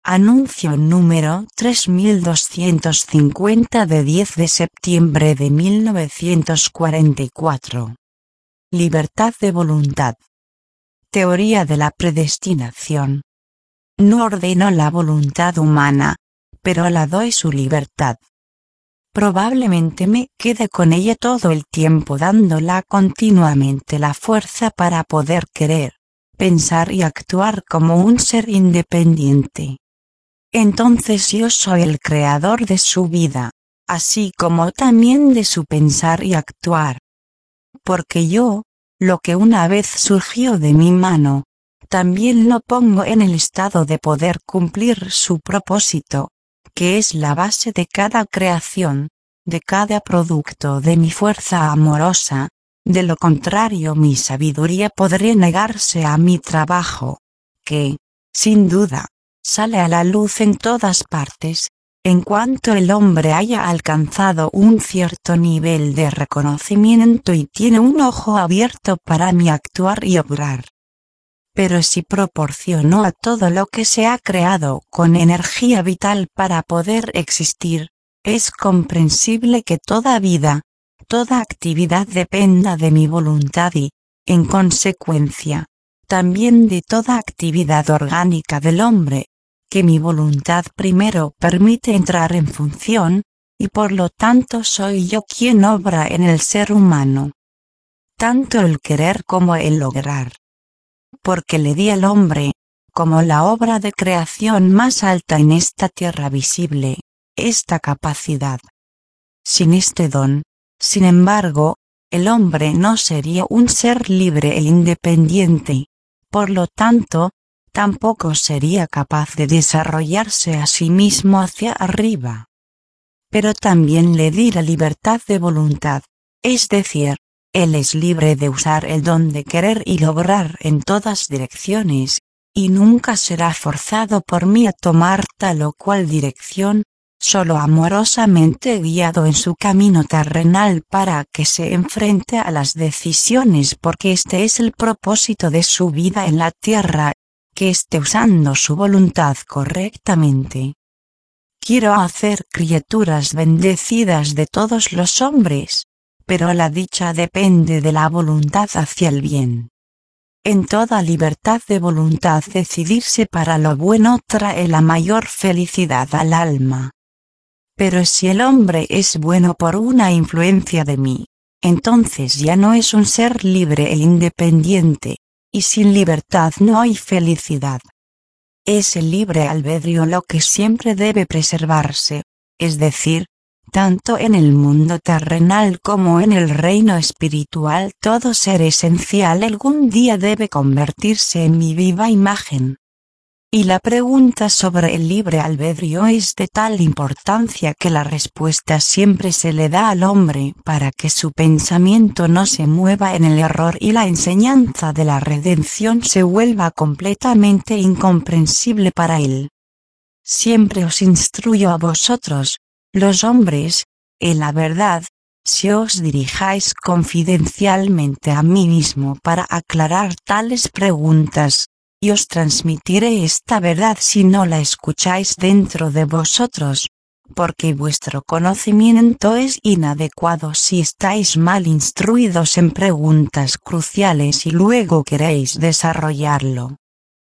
Anuncio número 3250 de 10 de septiembre de 1944. Libertad de voluntad. Teoría de la predestinación. No ordeno la voluntad humana, pero la doy su libertad. Probablemente me quede con ella todo el tiempo dándola continuamente la fuerza para poder querer, pensar y actuar como un ser independiente. Entonces yo soy el creador de su vida, así como también de su pensar y actuar. Porque yo, lo que una vez surgió de mi mano, también lo pongo en el estado de poder cumplir su propósito, que es la base de cada creación, de cada producto de mi fuerza amorosa. De lo contrario mi sabiduría podría negarse a mi trabajo, que, sin duda, sale a la luz en todas partes, en cuanto el hombre haya alcanzado un cierto nivel de reconocimiento y tiene un ojo abierto para mi actuar y obrar. Pero si proporciono a todo lo que se ha creado con energía vital para poder existir, es comprensible que toda vida, toda actividad dependa de mi voluntad y, en consecuencia, también de toda actividad orgánica del hombre, que mi voluntad primero permite entrar en función, y por lo tanto soy yo quien obra en el ser humano. Tanto el querer como el lograr. Porque le di al hombre, como la obra de creación más alta en esta tierra visible, esta capacidad. Sin este don, sin embargo, el hombre no sería un ser libre e independiente, por lo tanto, tampoco sería capaz de desarrollarse a sí mismo hacia arriba. Pero también le di la libertad de voluntad, es decir, él es libre de usar el don de querer y lograr en todas direcciones, y nunca será forzado por mí a tomar tal o cual dirección, solo amorosamente guiado en su camino terrenal para que se enfrente a las decisiones porque este es el propósito de su vida en la tierra, que esté usando su voluntad correctamente. Quiero hacer criaturas bendecidas de todos los hombres, pero la dicha depende de la voluntad hacia el bien. En toda libertad de voluntad decidirse para lo bueno trae la mayor felicidad al alma. Pero si el hombre es bueno por una influencia de mí, entonces ya no es un ser libre e independiente, y sin libertad no hay felicidad. Es el libre albedrío lo que siempre debe preservarse, es decir, tanto en el mundo terrenal como en el reino espiritual todo ser esencial algún día debe convertirse en mi viva imagen. Y la pregunta sobre el libre albedrío es de tal importancia que la respuesta siempre se le da al hombre para que su pensamiento no se mueva en el error y la enseñanza de la redención se vuelva completamente incomprensible para él. Siempre os instruyo a vosotros, los hombres, en la verdad, si os dirijáis confidencialmente a mí mismo para aclarar tales preguntas, y os transmitiré esta verdad si no la escucháis dentro de vosotros, porque vuestro conocimiento es inadecuado si estáis mal instruidos en preguntas cruciales y luego queréis desarrollarlo.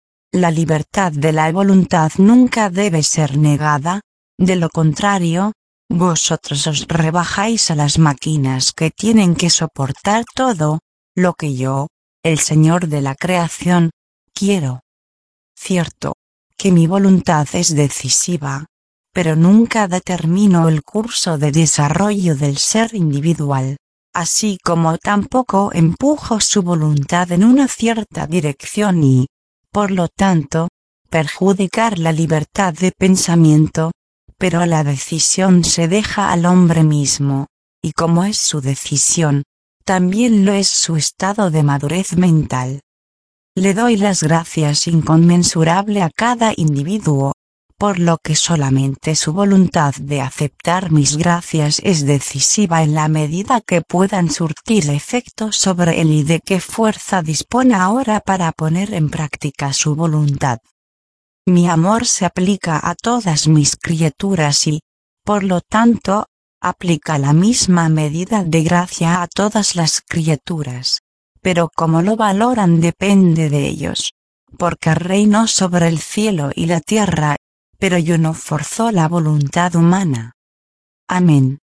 La libertad de la voluntad nunca debe ser negada, de lo contrario, vosotros os rebajáis a las máquinas que tienen que soportar todo, lo que yo, el Señor de la creación, quiero. Cierto, que mi voluntad es decisiva, pero nunca determino el curso de desarrollo del ser individual, así como tampoco empujo su voluntad en una cierta dirección y, por lo tanto, perjudicar la libertad de pensamiento, pero la decisión se deja al hombre mismo, y como es su decisión, también lo es su estado de madurez mental. Le doy las gracias inconmensurable a cada individuo, por lo que solamente su voluntad de aceptar mis gracias es decisiva en la medida que puedan surtir efecto sobre él y de qué fuerza dispone ahora para poner en práctica su voluntad. Mi amor se aplica a todas mis criaturas y, por lo tanto, aplica la misma medida de gracia a todas las criaturas. Pero cómo lo valoran depende de ellos. Porque reino sobre el cielo y la tierra, pero yo no forzo la voluntad humana. Amén.